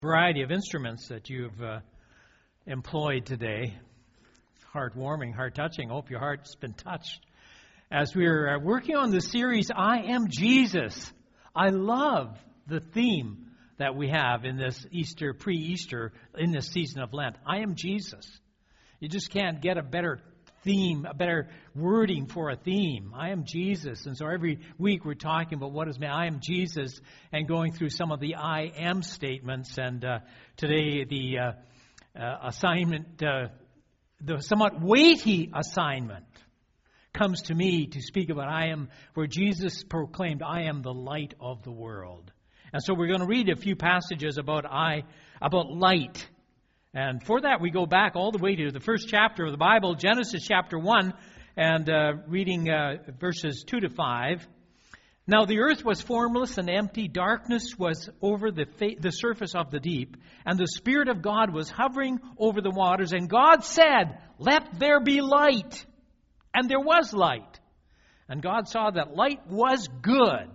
Variety of instruments that you've employed today. Heartwarming, heart-touching. Hope your heart's been touched. As we're working on the series, I Am Jesus. I love the theme that we have in this Easter, pre-Easter, in this season of Lent. I am Jesus. You just can't get a better theme, a better wording for a theme. I am Jesus. And so every week we're talking about what is I am Jesus and going through some of the I am statements. And today the assignment, the somewhat weighty assignment comes to me to speak about where Jesus proclaimed, I am the light of the world. And so we're going to read a few passages about light. And for that, we go back all the way to the first chapter of the Bible, Genesis chapter 1, and reading verses 2 to 5. Now the earth was formless and empty. Darkness was over the surface of the deep, and the Spirit of God was hovering over the waters. And God said, let there be light. And there was light. And God saw that light was good.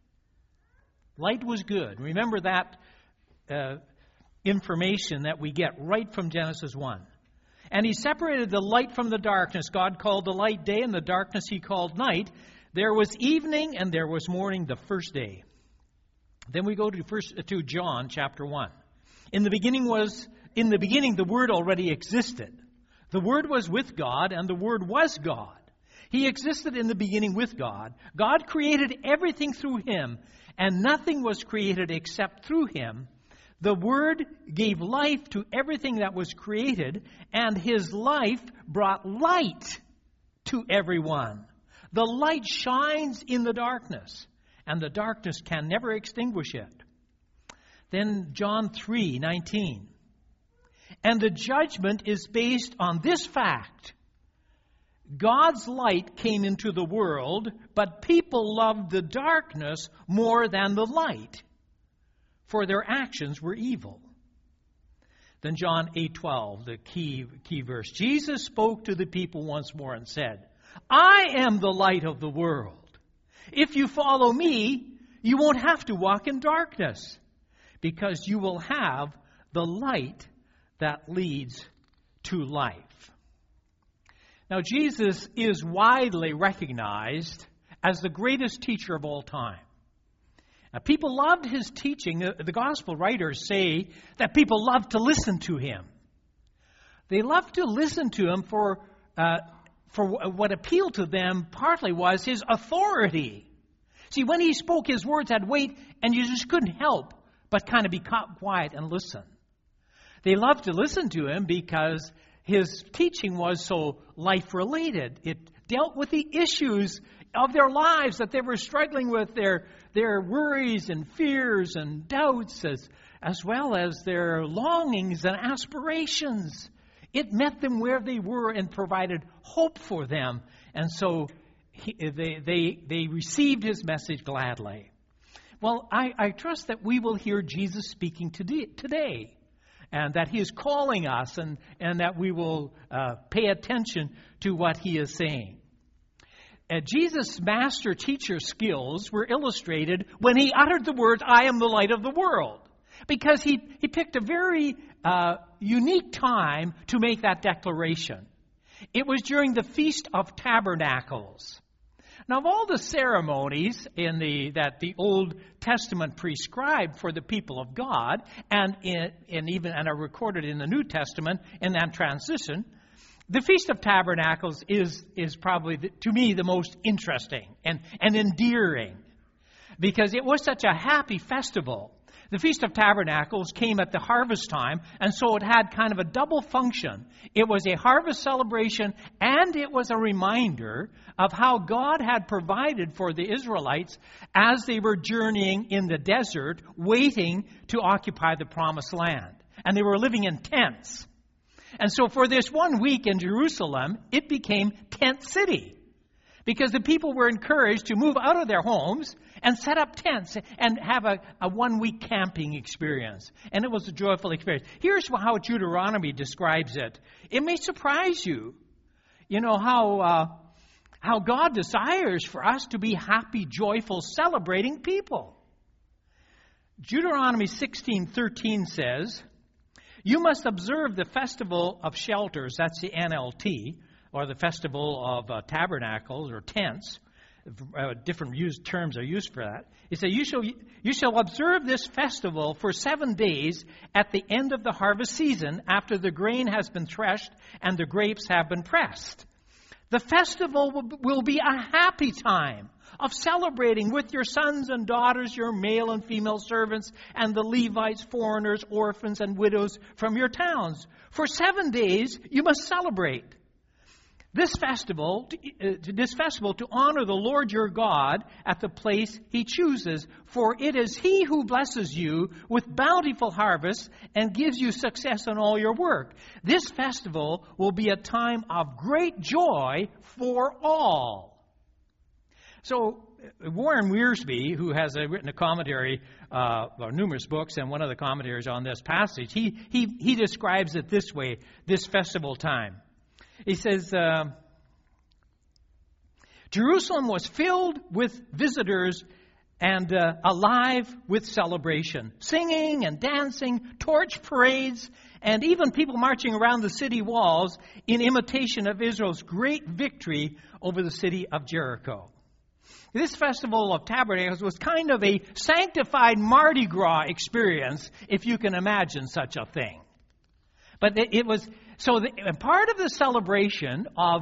Light was good. Remember that information that we get right from Genesis 1. And He separated the light from the darkness. God called the light day, and the darkness He called night. There was evening, and there was morning the first day. Then we go to John chapter 1. In the beginning the Word already existed. The Word was with God, and the Word was God. He existed in the beginning with God. God created everything through Him, and nothing was created except through Him. The Word gave life to everything that was created, and His life brought light to everyone. The light shines in the darkness, and the darkness can never extinguish it. Then John 3:19. And the judgment is based on this fact. God's light came into the world, but people loved the darkness more than the light, for their actions were evil. Then John 8:12, the key verse. Jesus spoke to the people once more and said, I am the light of the world. If you follow me, you won't have to walk in darkness, because you will have the light that leads to life. Now, Jesus is widely recognized as the greatest teacher of all time. Now, people loved His teaching. The gospel writers say that people loved to listen to Him. They loved to listen to Him for what appealed to them partly was His authority. See, when He spoke, His words had weight, and you just couldn't help but kind of be quiet and listen. They loved to listen to Him because His teaching was so life-related. It dealt with the issues of their lives that they were struggling with, their worries and fears and doubts, as well as their longings and aspirations. It met them where they were and provided hope for them. And so they received His message gladly. Well, I trust that we will hear Jesus speaking today. And that He is calling us, and that we will pay attention to what He is saying. Jesus' master teacher skills were illustrated when He uttered the words, I am the light of the world. Because he picked a very unique time to make that declaration. It was during the Feast of Tabernacles. Now, of all the ceremonies that the Old Testament prescribed for the people of God, and are recorded in the New Testament in that transition, the Feast of Tabernacles is probably, to me, the most interesting and endearing, because it was such a happy festival. The Feast of Tabernacles came at the harvest time, and so it had kind of a double function. It was a harvest celebration, and it was a reminder of how God had provided for the Israelites as they were journeying in the desert, waiting to occupy the Promised Land. And they were living in tents. And so for this 1 week in Jerusalem, it became Tent City, because the people were encouraged to move out of their homes and set up tents and have a 1 week camping experience. And it was a joyful experience. Here's how Deuteronomy describes it. It may surprise you. You know how God desires for us to be happy, joyful, celebrating people. Deuteronomy 16:13 says, "You must observe the festival of shelters," that's the NLT, or the festival of tabernacles or tents. Different terms are used for that. It says, you shall observe this festival for 7 days at the end of the harvest season, after the grain has been threshed and the grapes have been pressed. The festival will be a happy time of celebrating with your sons and daughters, your male and female servants, and the Levites, foreigners, orphans, and widows from your towns. For 7 days you must celebrate this festival to honor the Lord your God at the place He chooses. For it is He who blesses you with bountiful harvests and gives you success in all your work. This festival will be a time of great joy for all." So Warren Wiersbe, who has written a commentary, or numerous books, and one of the commentaries on this passage, he describes it this way, this festival time. He says, Jerusalem was filled with visitors and alive with celebration, singing and dancing, torch parades, and even people marching around the city walls in imitation of Israel's great victory over the city of Jericho. This Festival of Tabernacles was kind of a sanctified Mardi Gras experience, if you can imagine such a thing. But it was, part of the celebration of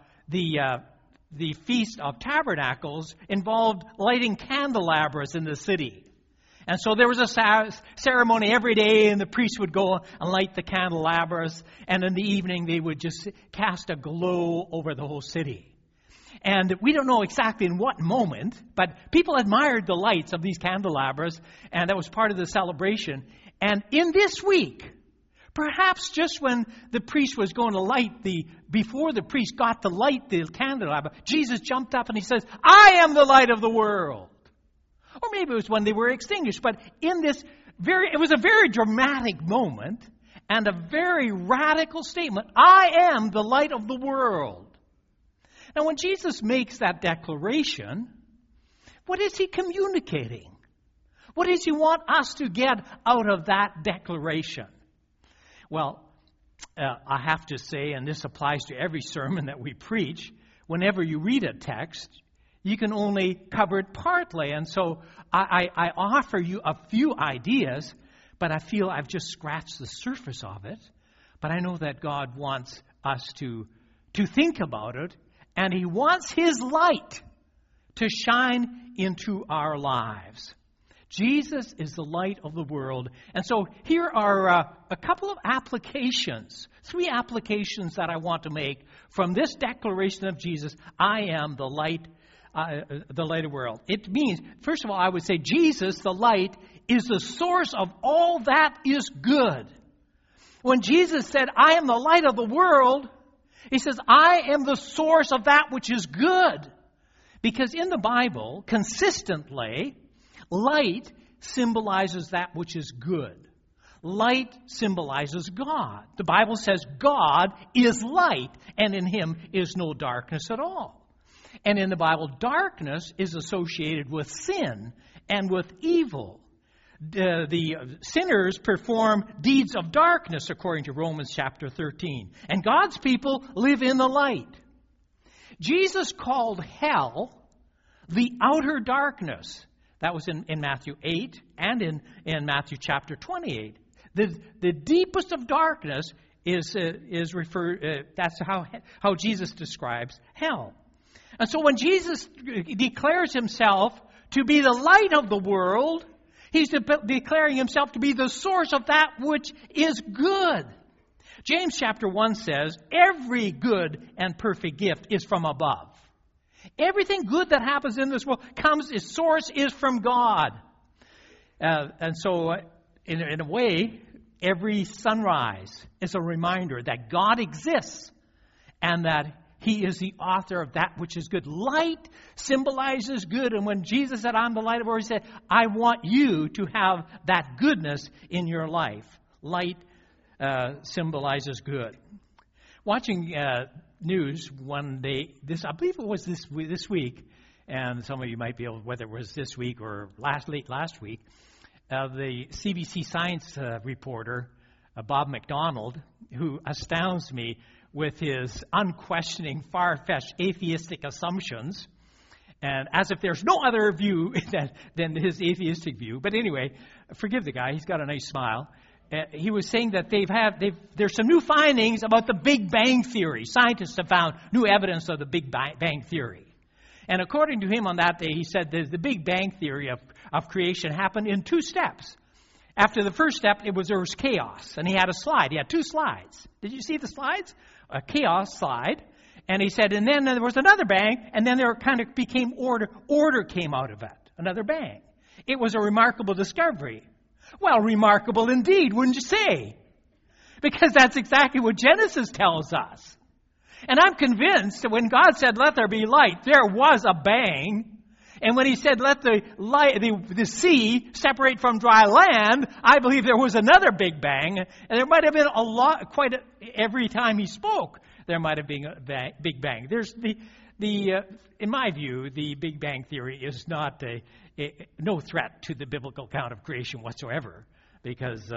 the Feast of Tabernacles involved lighting candelabras in the city. And so there was a ceremony every day, and the priest would go and light the candelabras, and in the evening they would just cast a glow over the whole city. And we don't know exactly in what moment, but people admired the lights of these candelabras, and that was part of the celebration. And in this week, perhaps just when the priest was going to before the priest got to light the candelabra, Jesus jumped up and He says, "I am the light of the world." Or maybe it was when they were extinguished, but it was a very dramatic moment and a very radical statement. I am the light of the world. Now, when Jesus makes that declaration, what is He communicating? What does He want us to get out of that declaration? Well, I have to say, and this applies to every sermon that we preach, whenever you read a text, you can only cover it partly. And so I offer you a few ideas, but I feel I've just scratched the surface of it. But I know that God wants us to think about it, and He wants His light to shine into our lives. Jesus is the light of the world. And so here are a couple of applications, 3 applications that I want to make from this declaration of Jesus, I am the light of the world. It means, first of all, I would say Jesus, the light, is the source of all that is good. When Jesus said, I am the light of the world, He says, I am the source of that which is good. Because in the Bible, consistently, light symbolizes that which is good. Light symbolizes God. The Bible says God is light, and in Him is no darkness at all. And in the Bible, darkness is associated with sin and with evil. The sinners perform deeds of darkness, according to Romans chapter 13. And God's people live in the light. Jesus called hell the outer darkness. That was in Matthew 8 and in Matthew chapter 28. The deepest of darkness is referred. That's how Jesus describes hell. And so when Jesus declares Himself to be the light of the world, He's declaring Himself to be the source of that which is good. James chapter 1 says, every good and perfect gift is from above. Everything good that happens in this world its source is from God. And so, in a way, every sunrise is a reminder that God exists and that He is the author of that which is good. Light symbolizes good. And when Jesus said, I'm the light of the world, He said, I want you to have that goodness in your life. Light symbolizes good. Watching news one day, I believe it was this week, and some of you might be able, whether it was this week or last week, the CBC science reporter, Bob McDonald, who astounds me with his unquestioning, far-fetched atheistic assumptions, and as if there's no other view than his atheistic view. But anyway, forgive the guy. He's got a nice smile. He was saying that there's some new findings about the Big Bang Theory. Scientists have found new evidence of the Big Bang Theory. And according to him on that day, he said that the Big Bang Theory of creation happened in 2 steps. After the first step, there was chaos. And he had a slide. He had 2 slides. Did you see the slides? A chaos slide. And he said, and then there was another bang, and then there kind of became order. Order came out of it. Another bang. It was a remarkable discovery. Well, remarkable indeed, wouldn't you say? Because that's exactly what Genesis tells us. And I'm convinced that when God said, let there be light, there was a bang. And when he said, let the sea separate from dry land, I believe there was another big bang. And there might have been every time he spoke, there might have been a big bang. There's in my view, the Big Bang Theory is not no threat to the biblical account of creation whatsoever. Because,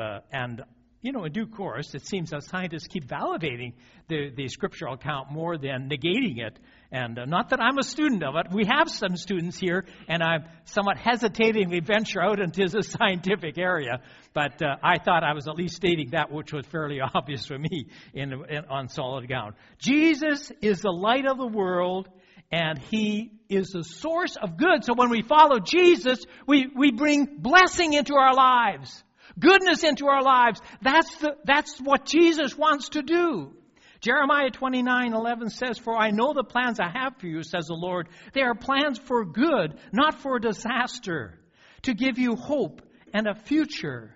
in due course, it seems that scientists keep validating the scriptural account more than negating it. And not that I'm a student of it. We have some students here, and I somewhat hesitatingly venture out into the scientific area. But I thought I was at least stating that which was fairly obvious for me on solid ground. Jesus is the light of the world, and He is the source of good. So when we follow Jesus, we bring blessing into our lives. Goodness into our lives. That's what Jesus wants to do. Jeremiah 29:11 says, for I know the plans I have for you, says the Lord. They are plans for good, not for disaster, to give you hope and a future.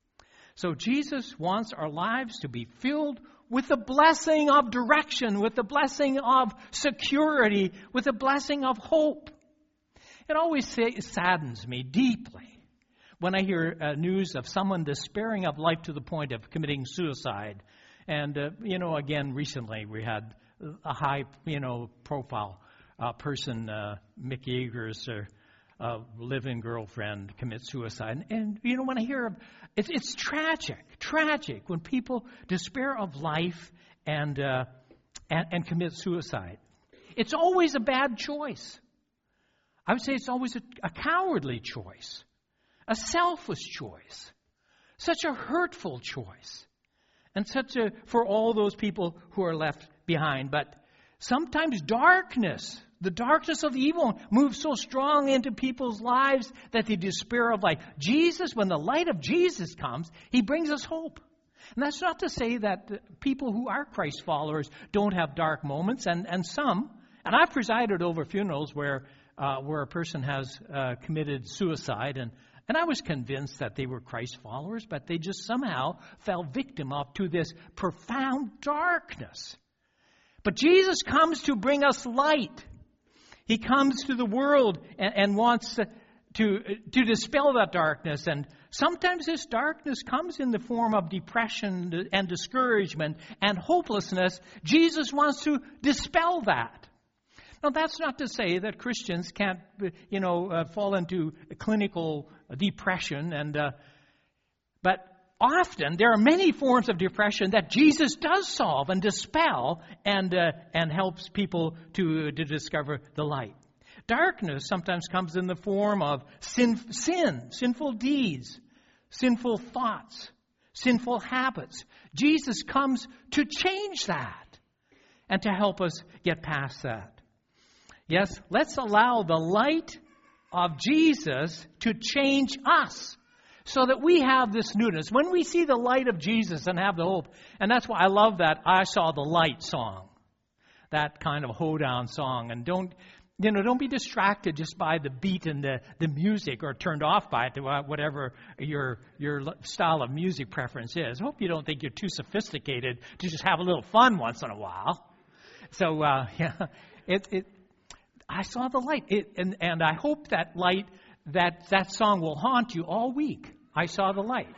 So Jesus wants our lives to be filled with the blessing of direction, with the blessing of security, with the blessing of hope. It always saddens me deeply when I hear news of someone despairing of life to the point of committing suicide. And, again, recently we had a high, profile person, Mick Yeager's live-in girlfriend commit suicide. And, when I hear of it's tragic when people despair of life and commit suicide. It's always a bad choice. I would say it's always a cowardly choice. A selfish choice, such a hurtful choice, and for all those people who are left behind. But sometimes the darkness of evil moves so strong into people's lives that they despair of life. When the light of Jesus comes, He brings us hope. And that's not to say that people who are Christ followers don't have dark moments, and some. And I've presided over funerals where a person has committed suicide, and I was convinced that they were Christ followers, but they just somehow fell victim to this profound darkness. But Jesus comes to bring us light. He comes to the world and wants to dispel that darkness. And sometimes this darkness comes in the form of depression and discouragement and hopelessness. Jesus wants to dispel that. Now, that's not to say that Christians can't, fall into clinical depression, but often there are many forms of depression that Jesus does solve and dispel, and helps people to discover the light. Darkness sometimes comes in the form of sinful deeds, sinful thoughts, sinful habits. Jesus comes to change that and to help us get past that. Yes, let's allow the light of Jesus to change us so that we have this newness. When we see the light of Jesus and have the hope, and that's why I love that I Saw the Light song, that kind of hoedown song. And don't be distracted just by the beat and the music, or turned off by it, whatever your style of music preference is. I hope you don't think you're too sophisticated to just have a little fun once in a while. So, I saw the light, and I hope that light, that song will haunt you all week. I saw the light.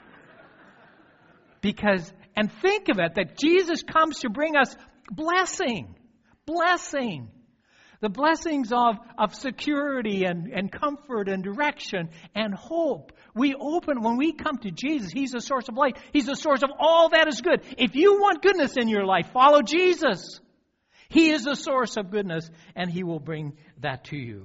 And think of it, that Jesus comes to bring us blessing. The blessings of security and comfort and direction and hope. When we come to Jesus, He's the source of light. He's the source of all that is good. If you want goodness in your life, follow Jesus. He is the source of goodness, and He will bring that to you.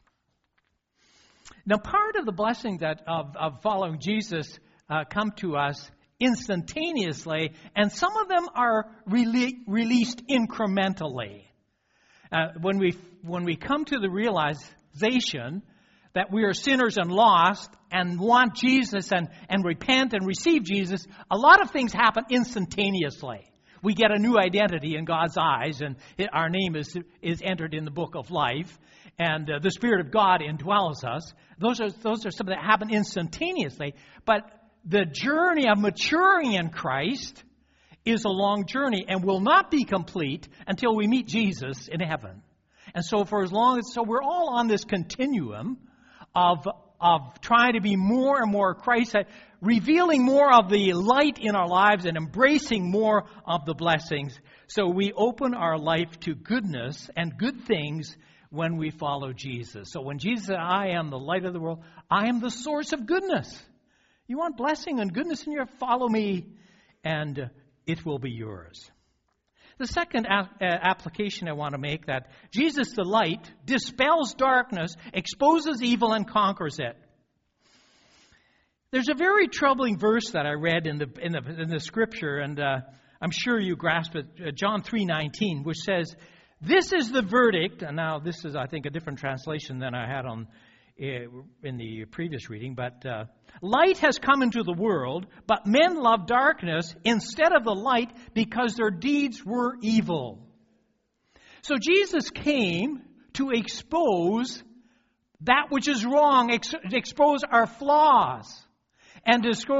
Now, part of the blessing of following Jesus come to us instantaneously, and some of them are released incrementally. When we come to the realization that we are sinners and lost and want Jesus and repent and receive Jesus, a lot of things happen instantaneously. We get a new identity in God's eyes, and our name is entered in the book of life, and the Spirit of God indwells us. Those are some that happen instantaneously. But the journey of maturing in Christ is a long journey and will not be complete until we meet Jesus in heaven. And so we're all on this continuum of trying to be more and more Christ, revealing more of the light in our lives and embracing more of the blessings. So we open our life to goodness and good things when we follow Jesus. So when Jesus said, I am the light of the world, I am the source of goodness. You want blessing and goodness in your life? Follow me, and it will be yours. The second application I want to make, that Jesus, the light, dispels darkness, exposes evil, and conquers it. There's a very troubling verse that I read in the Scripture, and I'm sure you grasp it. John 3:19, which says, "This is the verdict." And now this is, I think, a different translation than I had in the previous reading, but light has come into the world, but men love darkness instead of the light because their deeds were evil. So Jesus came to expose that which is wrong, expose our flaws, and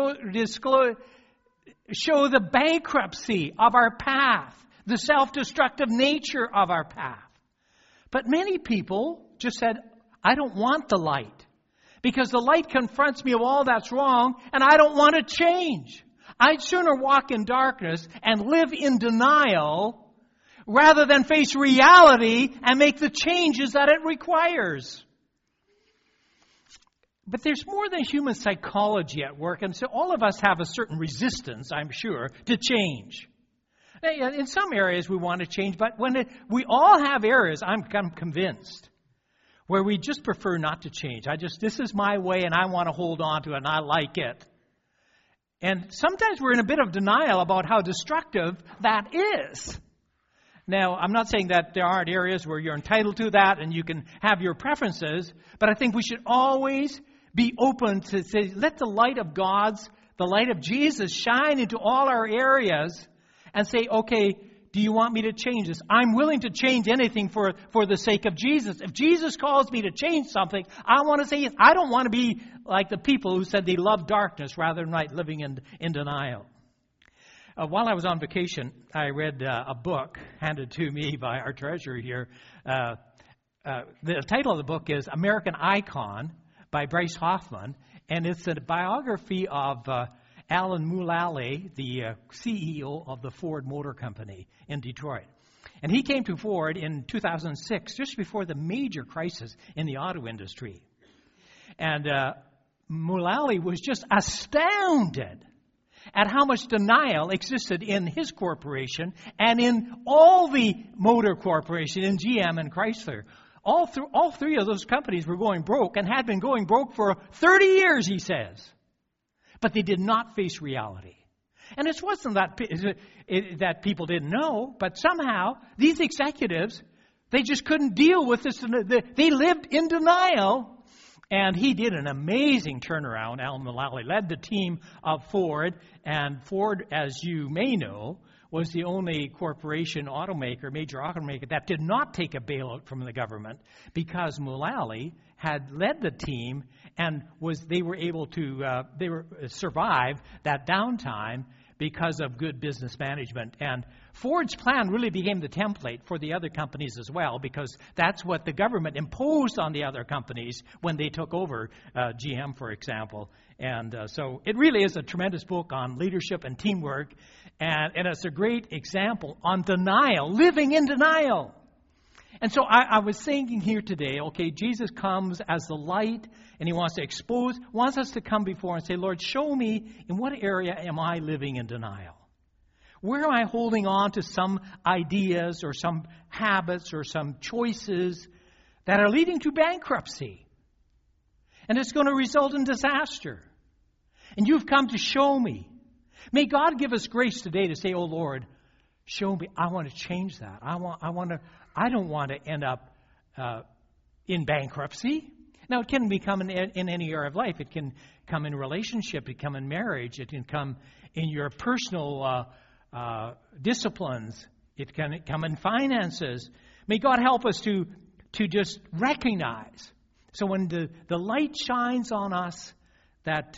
show the bankruptcy of our path, the self-destructive nature of our path. But many people just said, I don't want the light, because the light confronts me of all that's wrong, and I don't want to change. I'd sooner walk in darkness and live in denial rather than face reality and make the changes that it requires. But there's more than human psychology at work, and so all of us have a certain resistance, I'm sure, to change. In some areas we want to change, but we all have areas, I'm convinced, where we just prefer not to change. This is my way, and I want to hold on to it, and I like it. And sometimes we're in a bit of denial about how destructive that is. Now, I'm not saying that there aren't areas where you're entitled to that and you can have your preferences, but I think we should always be open to say, let the light of the light of Jesus shine into all our areas, and say, okay, do you want me to change this? I'm willing to change anything for the sake of Jesus. If Jesus calls me to change something, I want to say yes. I don't want to be like the people who said they love darkness rather than living in denial. While I was on vacation, I read a book handed to me by our treasurer here. The title of the book is American Icon by Bryce Hoffman, and it's a biography of Alan Mulally, the CEO of the Ford Motor Company in Detroit. And he came to Ford in 2006, just before the major crisis in the auto industry. And Mulally was just astounded at how much denial existed in his corporation and in all the motor corporation, in GM and Chrysler. All three of those companies were going broke and had been going broke for 30 years, he says. But they did not face reality. And it wasn't that people didn't know, but somehow these executives, they just couldn't deal with this. They lived in denial. And he did an amazing turnaround. Alan Mulally led the team of Ford. And Ford, as you may know, was the only corporation major automaker, that did not take a bailout from the government, because Mulally had led the team and they were able to survive that downtime because of good business management. And Ford's plan really became the template for the other companies as well, because that's what the government imposed on the other companies when they took over GM, for example. And so it really is a tremendous book on leadership and teamwork, and it's a great example on denial, living in denial. And so I was thinking here today, okay, Jesus comes as the light, and he wants us to come before and say, Lord, show me in what area am I living in denial? Where am I holding on to some ideas or some habits or some choices that are leading to bankruptcy? And it's going to result in disaster. And you've come to show me. May God give us grace today to say, oh Lord, show me. I want to change that. I don't want to end up in bankruptcy. Now, it can become in any area of life. It can come in relationship. It can come in marriage. It can come in your personal disciplines. It can come in finances. May God help us to just recognize. So when the light shines on us, that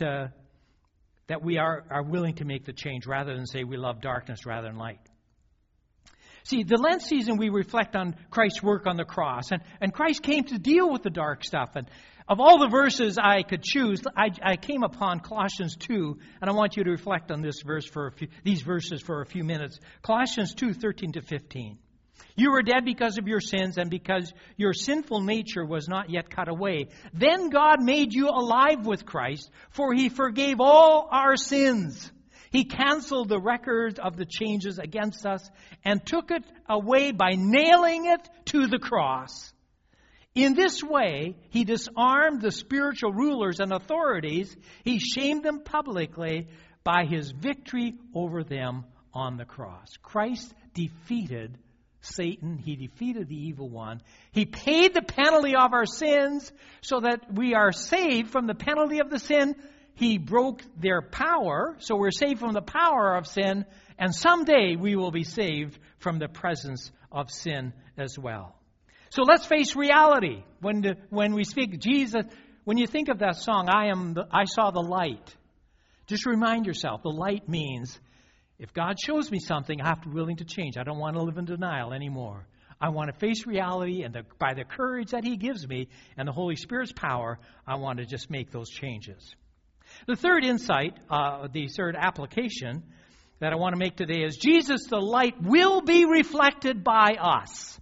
we are willing to make the change rather than say we love darkness rather than light. See, the Lent season, we reflect on Christ's work on the cross. And Christ came to deal with the dark stuff. And of all the verses I could choose, I came upon Colossians 2. And I want you to reflect on these verses for a few minutes. Colossians 2, 13 to 15. You were dead because of your sins and because your sinful nature was not yet cut away. Then God made you alive with Christ, for he forgave all our sins. He canceled the record of the changes against us and took it away by nailing it to the cross. In this way, he disarmed the spiritual rulers and authorities. He shamed them publicly by his victory over them on the cross. Christ defeated Satan. He defeated the evil one. He paid the penalty of our sins so that we are saved from the penalty of the sin. He broke their power, so we're saved from the power of sin, and someday we will be saved from the presence of sin as well. So let's face reality. When we speak Jesus, when you think of that song, I saw the light. Just remind yourself, the light means if God shows me something, I have to be willing to change. I don't want to live in denial anymore. I want to face reality, and by the courage that he gives me and the Holy Spirit's power, I want to just make those changes. The third insight, the third application that I want to make today is Jesus, the light, will be reflected by us.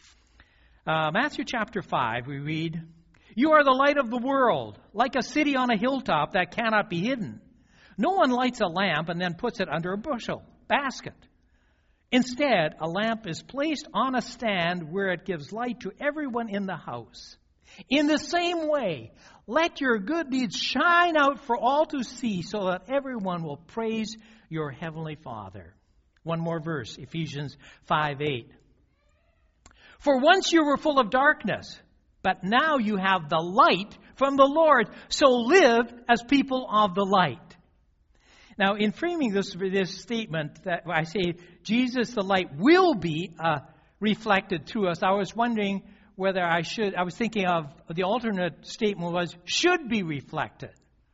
Matthew chapter 5, we read, You are the light of the world, like a city on a hilltop that cannot be hidden. No one lights a lamp and then puts it under a bushel, basket. Instead, a lamp is placed on a stand where it gives light to everyone in the house. In the same way, let your good deeds shine out for all to see so that everyone will praise your heavenly Father. One more verse, Ephesians 5:8. For once you were full of darkness, but now you have the light from the Lord, so live as people of the light. Now, in framing this statement that I say, Jesus the light will be reflected to us, I was wondering whether I was thinking of the alternate statement was, should be reflected.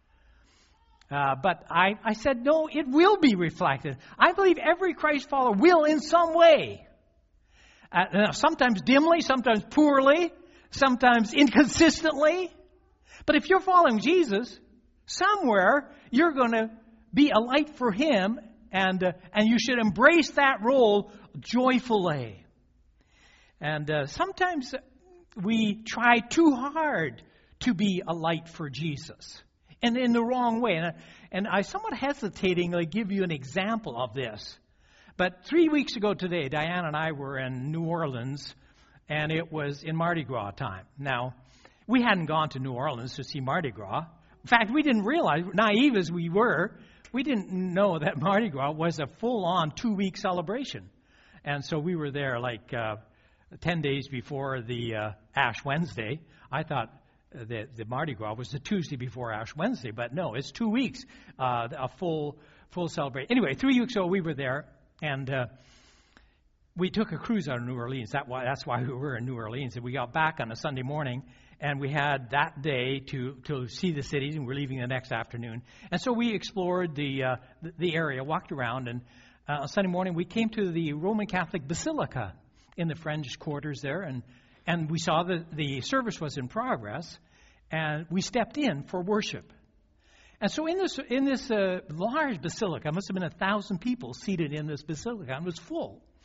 But I said, no, it will be reflected. I believe every Christ follower will in some way. Sometimes dimly, sometimes poorly, sometimes inconsistently. But if you're following Jesus, somewhere you're going to be a light for him, and you should embrace that role joyfully. And sometimes we try too hard to be a light for Jesus, and in the wrong way. And I somewhat hesitatingly give you an example of this. But 3 weeks ago today, Diane and I were in New Orleans, and it was in Mardi Gras time. Now, we hadn't gone to New Orleans to see Mardi Gras. In fact, we didn't realize, naive as we were, we didn't know that Mardi Gras was a full-on 2-week celebration. And so we were there like 10 days before the Ash Wednesday. I thought that the Mardi Gras was the Tuesday before Ash Wednesday, but no, it's 2 weeks, a full celebration. Anyway, 3 weeks ago we were there, and we took a cruise out of New Orleans. That's why we were in New Orleans. And we got back on a Sunday morning, and we had that day to see the cities, and we're leaving the next afternoon. And so we explored the area, walked around, and on Sunday morning we came to the Roman Catholic Basilica in the French quarters there, and we saw the service was in progress, and we stepped in for worship. And so in this large basilica, must have been 1,000 people seated in this basilica, and it was full.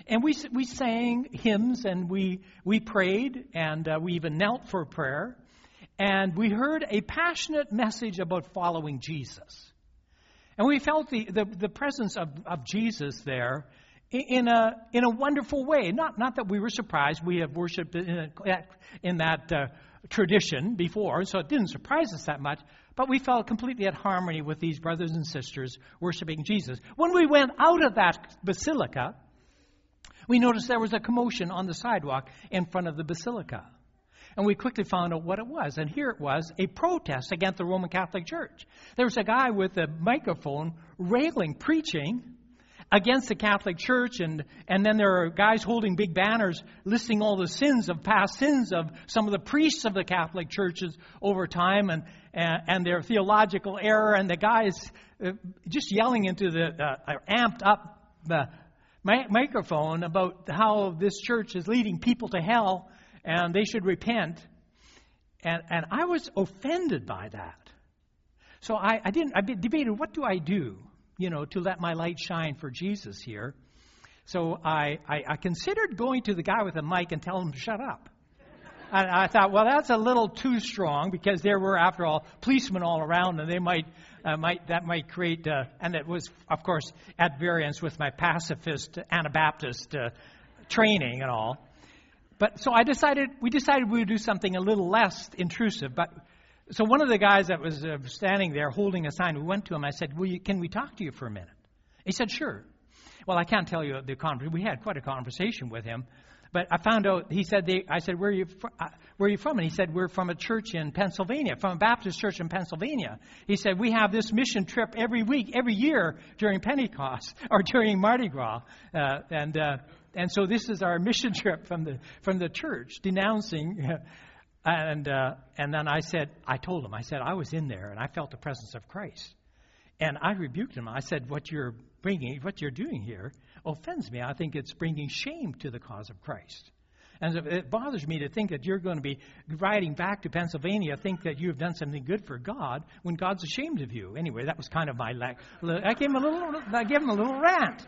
And we sang hymns, and we prayed, and we even knelt for prayer. And we heard a passionate message about following Jesus. And we felt the presence of Jesus there in a wonderful way. Not that we were surprised. We have worshipped in that tradition before, so it didn't surprise us that much. But we felt completely at harmony with these brothers and sisters worshiping Jesus. When we went out of that basilica, we noticed there was a commotion on the sidewalk in front of the basilica. And we quickly found out what it was. And here it was, a protest against the Roman Catholic Church. There was a guy with a microphone railing, preaching against the Catholic Church. And then there are guys holding big banners listing all the past sins of some of the priests of the Catholic churches over time and their theological error. And the guys just yelling into the amped up microphone about how this church is leading people to hell and they should repent. And I was offended by that. So I debated, what do I do, to let my light shine for Jesus here? So I considered going to the guy with the mic and telling him to shut up. And I thought, well, that's a little too strong, because there were, after all, policemen all around, and they might create, and it was, of course, at variance with my pacifist Anabaptist training and all. But so we decided we would do something a little less intrusive. But so one of the guys that was standing there holding a sign, we went to him. I said, can we talk to you for a minute? He said, sure. Well, I can't tell you the conversation. We had quite a conversation with him. But I found out, I said, where are you from? And he said, we're from a church in Pennsylvania, from a Baptist church in Pennsylvania. He said, we have this mission trip every year during Pentecost, or during Mardi Gras. And so this is our mission trip from the church, denouncing. And then I told him, I was in there and I felt the presence of Christ. And I rebuked him. I said, what you're doing here offends me. I think it's bringing shame to the cause of Christ. And it bothers me to think that you're going to be riding back to Pennsylvania, think that you've done something good for God when God's ashamed of you. Anyway, that was kind of I gave him a little rant.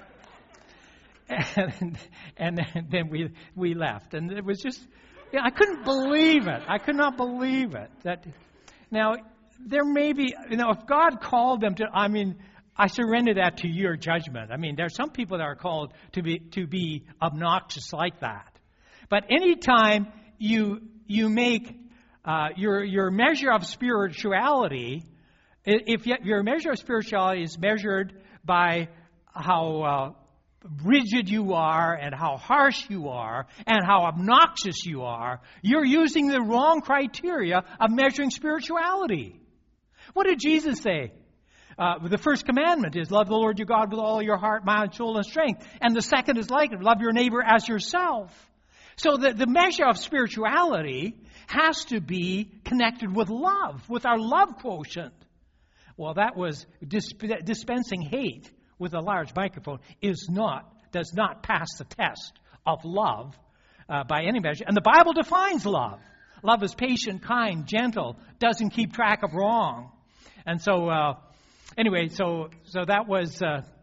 And then we left. And it was just, I couldn't believe it. I could not believe it. Now, there may be, if God called them to, I surrender that to your judgment. There are some people that are called to be obnoxious like that. But anytime you make your measure of spirituality, if your measure of spirituality is measured by how rigid you are and how harsh you are and how obnoxious you are, you're using the wrong criteria of measuring spirituality. What did Jesus say? The first commandment is love the Lord your God with all your heart, mind, soul, and strength. And the second is like it, love your neighbor as yourself. So the measure of spirituality has to be connected with love, with our love quotient. Well, that was dispensing hate with a large microphone does not pass the test of love by any measure. And the Bible defines love. Love is patient, kind, gentle, doesn't keep track of wrong. And so, so that was,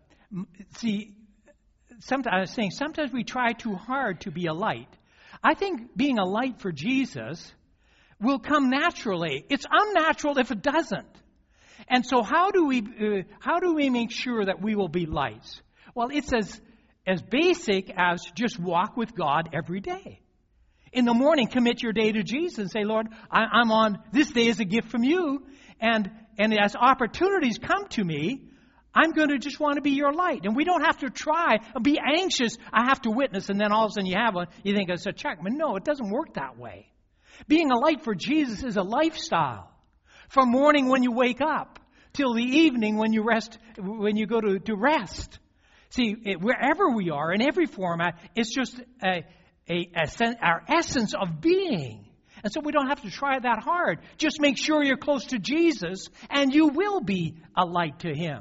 sometimes we try too hard to be a light. I think being a light for Jesus will come naturally. It's unnatural if it doesn't. And so how do we make sure that we will be lights? Well, it's as basic as just walk with God every day. In the morning, commit your day to Jesus and say, Lord, I'm on, this day is a gift from you. And as opportunities come to me, I'm going to just want to be your light. And we don't have to try, be anxious, I have to witness, and then all of a sudden you have one, you think it's a check. But no, it doesn't work that way. Being a light for Jesus is a lifestyle. From morning when you wake up till the evening when you rest, when you go to rest. See, wherever we are, in every format, it's just our essence of being. And so we don't have to try that hard. Just make sure you're close to Jesus, and you will be a light to Him.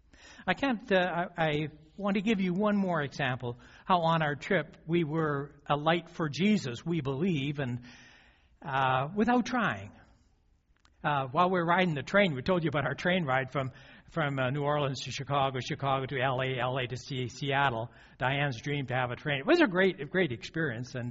I want to give you one more example, how on our trip we were a light for Jesus, we believe, and without trying. While we were riding the train, we told you about our train ride from New Orleans to Chicago, Chicago to L.A., L.A. to Seattle. Diane's dream to have a train. It was a great experience. And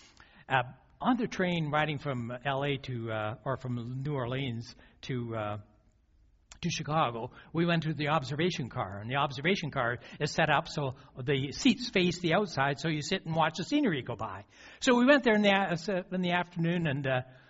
on the train riding from L.A. or from New Orleans to Chicago, we went to the observation car. And the observation car is set up so the seats face the outside, so you sit and watch the scenery go by. So we went there in the afternoon, and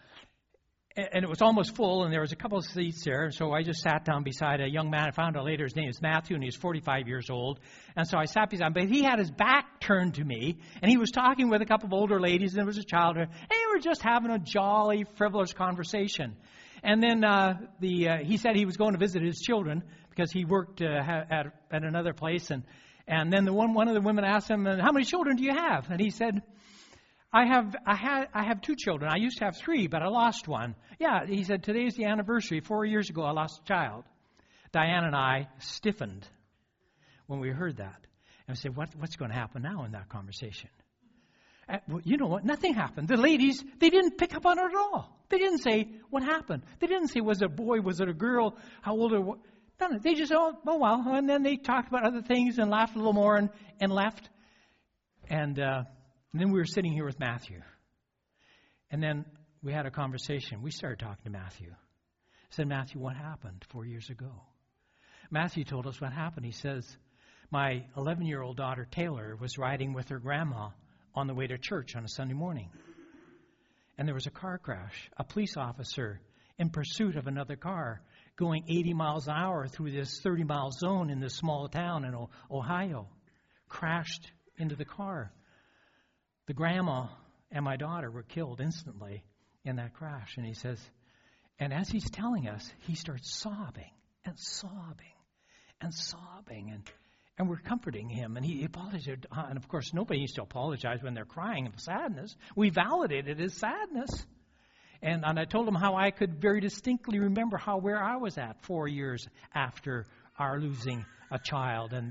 it was almost full, and there was a couple of seats there. So I just sat down beside a young man. I found out later his name is Matthew, and he was 45 years old. And so I sat beside him, but he had his back turned to me, and he was talking with a couple of older ladies, and there was a child there, and they were just having a jolly, frivolous conversation. And then he said he was going to visit his children because he worked at another place. And then one of the women asked him, "How many children do you have?" And he said, I have 2 children. I used to have 3, but I lost one. Yeah, he said, today's the anniversary. 4 years ago, I lost a child. Diane and I stiffened when we heard that. And I said, what's going to happen now in that conversation? Well, you know what? Nothing happened. The ladies, they didn't pick up on it at all. They didn't say, what happened? They didn't say, was it a boy? Was it a girl? How old are what? None. They just, oh, well. And then they talked about other things and laughed a little more and left. And then we were sitting here with Matthew. And then we had a conversation. We started talking to Matthew. I said, Matthew, what happened 4 years ago? Matthew told us what happened. He says, my 11-year-old daughter, Taylor, was riding with her grandma on the way to church on a Sunday morning. And there was a car crash. A police officer in pursuit of another car going 80 miles an hour through this 30-mile zone in this small town in Ohio crashed into the car. The grandma and my daughter were killed instantly in that crash. And he says, and as he's telling us, he starts sobbing and sobbing and sobbing. And we're comforting him. And he apologized. And of course, nobody needs to apologize when they're crying of sadness. We validated his sadness. And I told him how I could very distinctly remember where I was at 4 years after our losing a child. And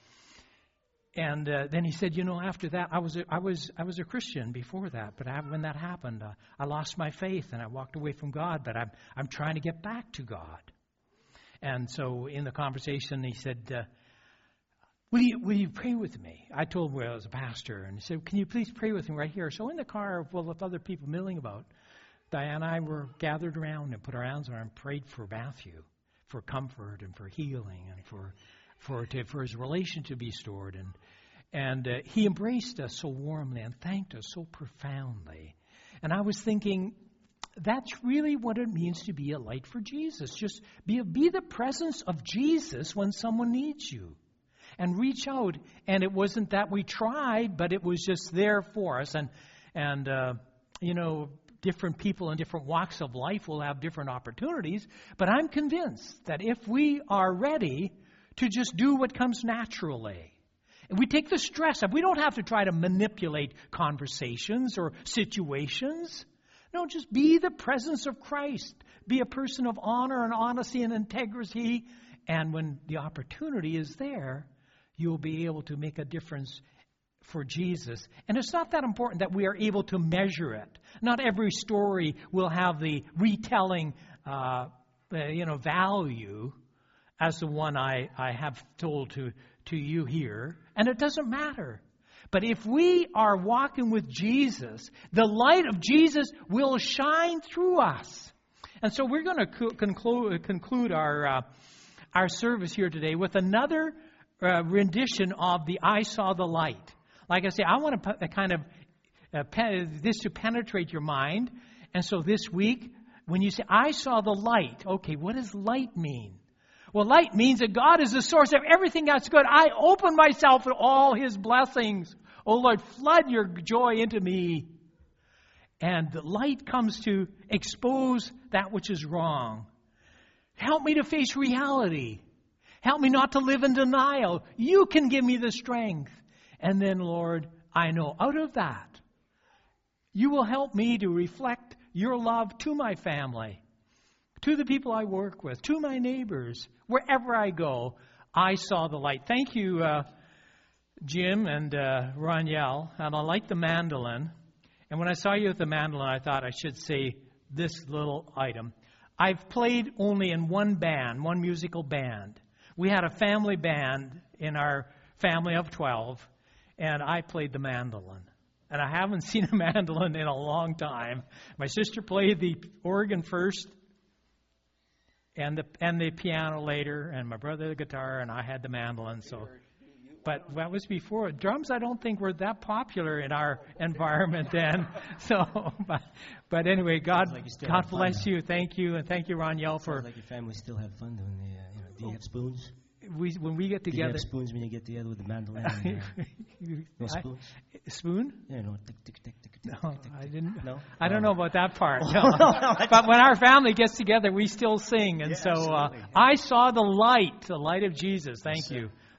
then he said, after that, I was a Christian before that, but when that happened, I lost my faith and I walked away from God. But I'm trying to get back to God. And so in the conversation, he said, "Will you pray with me?" I told him I was a pastor, and he said, "Can you please pray with me right here?" So in the car, full of other people milling about, Diane and I were gathered around and put our hands on him and prayed for Matthew, for comfort and for healing and for his relation to be restored. And he embraced us so warmly and thanked us so profoundly. And I was thinking, that's really what it means to be a light for Jesus. Just be the presence of Jesus when someone needs you. And reach out. And it wasn't that we tried, but it was just there for us. And different people in different walks of life will have different opportunities. But I'm convinced that if we are ready to just do what comes naturally, if we take the stress up, we don't have to try to manipulate conversations or situations. No, just be the presence of Christ. Be a person of honor and honesty and integrity. And when the opportunity is there, you'll be able to make a difference for Jesus. And it's not that important that we are able to measure it. Not every story will have the retelling, value as the one I have told to you here. And it doesn't matter. But if we are walking with Jesus, the light of Jesus will shine through us. And so we're going to conclude our service here today with another rendition of the I Saw the Light. Like I say, I want to this to penetrate your mind. And so this week, when you say, I saw the light, okay, what does light mean? Well, light means that God is the source of everything that's good. I open myself to all His blessings. Oh, Lord, flood your joy into me. And the light comes to expose that which is wrong. Help me to face reality. Help me not to live in denial. You can give me the strength. And then, Lord, I know out of that, you will help me to reflect your love to my family, to the people I work with, to my neighbors. Wherever I go, I saw the light. Thank you, Jim and Roniel. And I like the mandolin. And when I saw you with the mandolin, I thought I should say this little item. I've played only in one musical band. We had a family band in our family of 12, and I played the mandolin. And I haven't seen a mandolin in a long time. My sister played the organ first, and the piano later, and my brother the guitar, and I had the mandolin. So, but that was before drums. I don't think were that popular in our environment then. So, but anyway, God bless you. Thank you, and thank you, Roniel, for. Sounds like your family still have fun doing the. Do you have spoons? When we get together. Do you have spoons when you get together with the mandolin? No spoons? Spoon? Yeah, no. Tick, tick, tick, tick, tick, No, tick, tick. I didn't. No? I don't know about that part. No. But when our family gets together, we still sing. And so I saw the light of Jesus. Thank you.